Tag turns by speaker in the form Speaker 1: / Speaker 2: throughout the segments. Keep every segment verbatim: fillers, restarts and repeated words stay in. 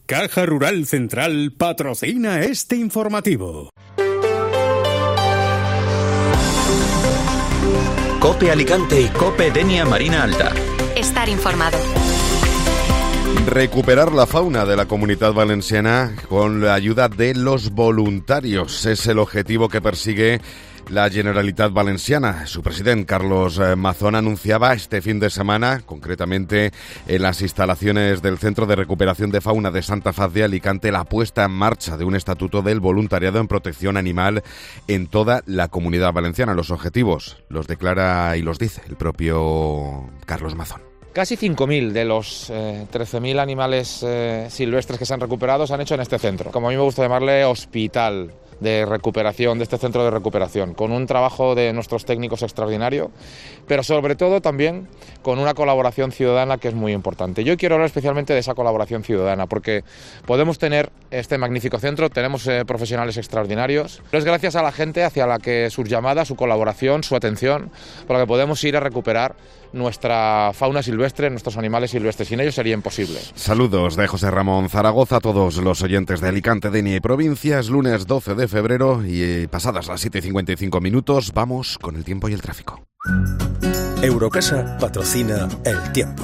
Speaker 1: Caja Rural Central patrocina este informativo.
Speaker 2: COPE Alicante y COPE Denia Marina Alta.
Speaker 3: Estar informado.
Speaker 4: Recuperar la fauna de la Comunitat Valenciana con la ayuda de los voluntarios es el objetivo que persigue la Generalitat Valenciana. Su presidente, Carlos Mazón, anunciaba este fin de semana, concretamente en las instalaciones del Centro de Recuperación de Fauna de Santa Faz de Alicante, la puesta en marcha de un estatuto del voluntariado en protección animal en toda la Comunidad Valenciana. Los objetivos los declara y los dice el propio Carlos Mazón.
Speaker 5: Casi cinco mil de los eh, trece mil animales eh, silvestres que se han recuperado se han hecho en este centro. Como a mí me gusta llamarle hospital de recuperación, de este centro de recuperación, con un trabajo de nuestros técnicos extraordinario, pero sobre todo también con una colaboración ciudadana que es muy importante. Yo quiero hablar especialmente de esa colaboración ciudadana, porque podemos tener este magnífico centro, tenemos eh, profesionales extraordinarios, pero es gracias a la gente hacia la que su llamada, su colaboración, su atención, por la que podemos ir a recuperar nuestra fauna silvestre, nuestros animales silvestres. Sin ellos sería imposible.
Speaker 4: Saludos de José Ramón Zaragoza a todos los oyentes de Alicante, Denia y provincias. Lunes doce de febrero y pasadas las siete y cincuenta y cinco minutos, vamos con el tiempo y el tráfico.
Speaker 6: Eurocasa patrocina el tiempo.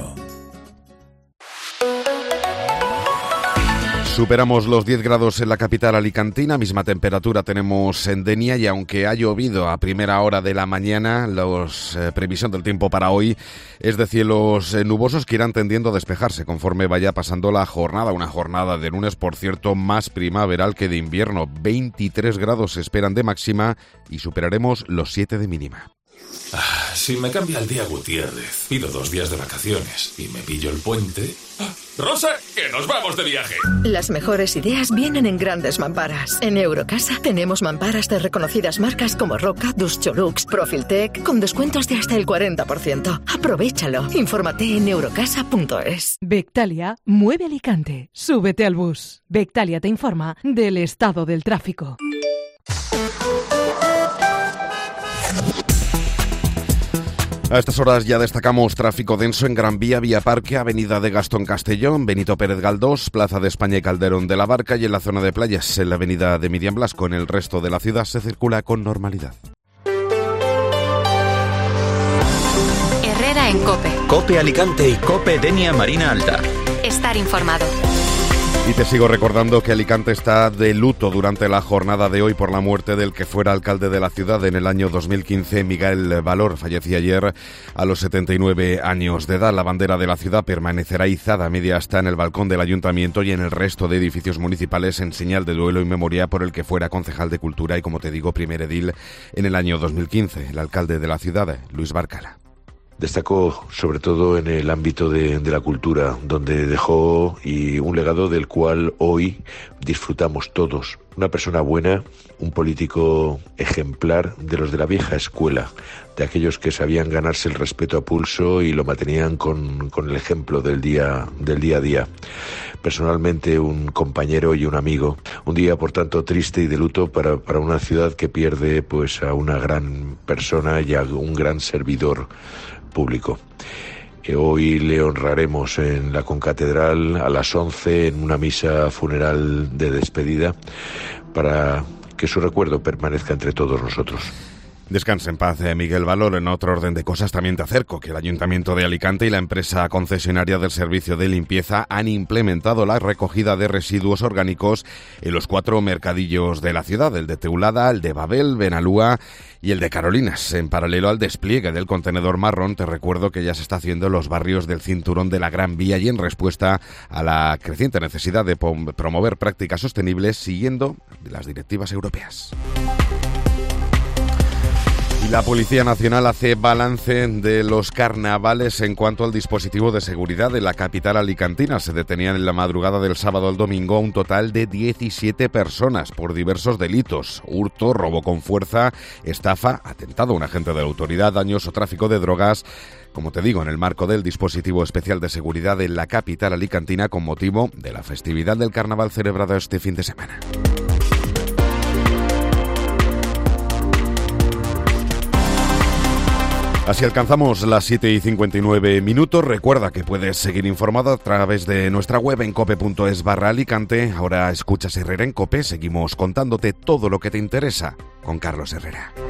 Speaker 4: Superamos los diez grados en la capital alicantina, misma temperatura tenemos en Denia y aunque ha llovido a primera hora de la mañana, la eh, previsión del tiempo para hoy es de cielos eh, nubosos que irán tendiendo a despejarse conforme vaya pasando la jornada. Una jornada de lunes, por cierto, más primaveral que de invierno. veintitrés grados se esperan de máxima y superaremos los siete de mínima.
Speaker 7: Ah, si me cambia el día Gutiérrez, pido dos días de vacaciones y me pillo el puente... ¡Ah! ¡Rosa, que nos vamos de viaje!
Speaker 8: Las mejores ideas vienen en grandes mamparas. En Eurocasa tenemos mamparas de reconocidas marcas como Roca, Duscholux, Profiltec, con descuentos de hasta el cuarenta por ciento. Aprovechalo. Infórmate en eurocasa punto es.
Speaker 9: Bectalia mueve Alicante. Súbete al bus. Bectalia te informa del estado del tráfico.
Speaker 4: A estas horas ya destacamos tráfico denso en Gran Vía, Vía Parque, Avenida de Gastón Castellón, Benito Pérez Galdós, Plaza de España y Calderón de la Barca, y en la zona de playas, en la Avenida de Miriam Blasco. En el resto de la ciudad se circula con normalidad.
Speaker 3: Herrera en COPE.
Speaker 2: COPE Alicante y COPE Denia Marina Alta.
Speaker 3: Estar informado.
Speaker 4: Y te sigo recordando que Alicante está de luto durante la jornada de hoy por la muerte del que fuera alcalde de la ciudad en el año dos mil quince, Miguel Valor. Fallecía ayer a los setenta y nueve años de edad. La bandera de la ciudad permanecerá izada media hasta en el balcón del ayuntamiento y en el resto de edificios municipales en señal de duelo y memoria por el que fuera concejal de Cultura y, como te digo, primer edil en el año dos mil quince, el alcalde de la ciudad, Luis Barcala.
Speaker 10: Destacó sobre todo en el ámbito de, de la cultura, donde dejó y un legado del cual hoy disfrutamos todos. Una persona buena, un político ejemplar de los de la vieja escuela, de aquellos que sabían ganarse el respeto a pulso y lo mantenían con, con el ejemplo del día, del día a día. Personalmente un compañero y un amigo. Un día, por tanto, triste y de luto para, para una ciudad que pierde pues a una gran persona y a un gran servidor público. Que hoy le honraremos en la concatedral a las once en una misa funeral de despedida para que su recuerdo permanezca entre todos nosotros.
Speaker 4: Descanse en paz, eh, Miguel Valor. En otro orden de cosas, también te acerco que el Ayuntamiento de Alicante y la empresa concesionaria del servicio de limpieza han implementado la recogida de residuos orgánicos en los cuatro mercadillos de la ciudad, el de Teulada, el de Babel, Benalúa y el de Carolinas. En paralelo al despliegue del contenedor marrón, te recuerdo que ya se está haciendo en los barrios del cinturón de la Gran Vía y en respuesta a la creciente necesidad de promover prácticas sostenibles siguiendo las directivas europeas. Y la Policía Nacional hace balance de los carnavales en cuanto al dispositivo de seguridad de la capital alicantina. Se detenían en la madrugada del sábado al domingo un total de diecisiete personas por diversos delitos: hurto, robo con fuerza, estafa, atentado a un agente de la autoridad, daños o tráfico de drogas. Como te digo, en el marco del dispositivo especial de seguridad en la capital alicantina con motivo de la festividad del carnaval celebrada este fin de semana. Así alcanzamos las siete y cincuenta y nueve minutos. Recuerda que puedes seguir informado a través de nuestra web en cope punto es barra Alicante. Ahora escuchas Herrera en COPE. Seguimos contándote todo lo que te interesa con Carlos Herrera.